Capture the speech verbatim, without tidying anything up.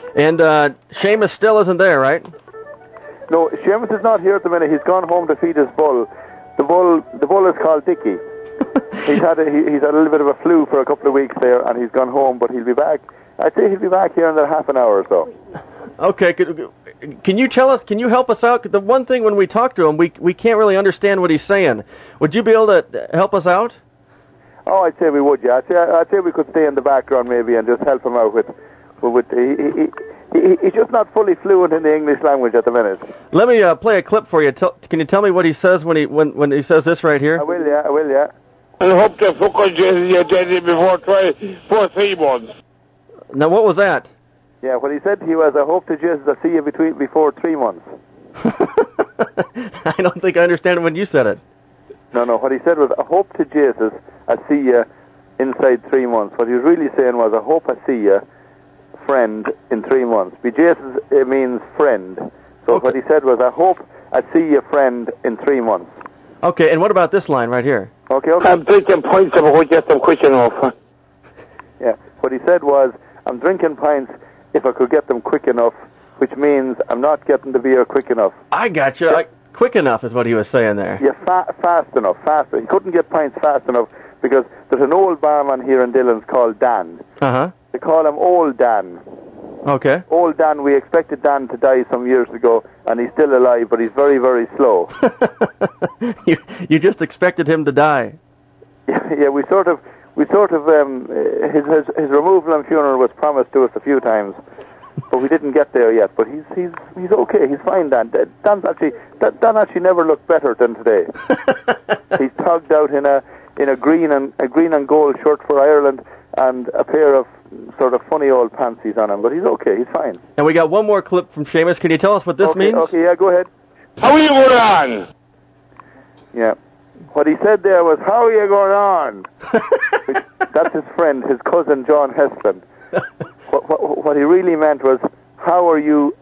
And uh, Seamus still isn't there, right? No, Seamus is not here at the minute. He's gone home to feed his bull. The bull, the bull is called Dickie. he's had a, he, he's had a little bit of a flu for a couple of weeks there, and he's gone home. But he'll be back. I'd say he'll be back here in about half an hour or so. Okay. Can, can you tell us? Can you help us out? The one thing when we talk to him, we we can't really understand what he's saying. Would you be able to help us out? Oh, I'd say we would. Yeah, I'd say I'd say we could stay in the background maybe and just help him out with with. He, he, he, he's just not fully fluent in the English language at the minute. Let me uh, play a clip for you. Tell, can you tell me what he says when he when when he says this right here? I will. Yeah, I will. Yeah. I hope the fucking you're dead before try for three months. Now, what was that? Yeah, what he said to you was, I hope to Jesus I'll see you between before three months. I don't think I understand when you said it. No, no, what he said was, I hope to Jesus I'll see you inside three months. What he was really saying was, I hope I see you, friend, in three months. Be Jesus, it means friend. So Okay. what he said was, I hope I see you, friend, in three months. Okay, and what about this line right here? Okay, okay. I'm drinking points if I could get them quick enough. Yeah, what he said was, I'm drinking pints if I could get them quick enough, which means I'm not getting the beer quick enough. I got you. I, quick enough is what he was saying there. Yeah, fa- fast enough, faster. He couldn't get pints fast enough because there's an old barman here in Dillon's called Dan. Uh-huh. They call him Old Dan. Okay. Old Dan, we expected Dan to die some years ago, and he's still alive, but he's very, very slow. you you just expected him to die. Yeah, we sort of, we sort of, um, his, his his removal and funeral was promised to us a few times, but we didn't get there yet. But he's he's he's okay. He's fine, Dan. Dan's actually Dan actually never looked better than today. He's tugged out in a in a green and a green and gold shirt for Ireland and a pair of sort of funny old pantsies on him. But he's okay. He's fine. And we got one more clip from Seamus. Can you tell us what this okay, means? Okay, yeah, go ahead. How are you going on? Yeah. What he said there was, how are you going on? That's his friend, his cousin John Heston. what, what, what he really meant was, how are you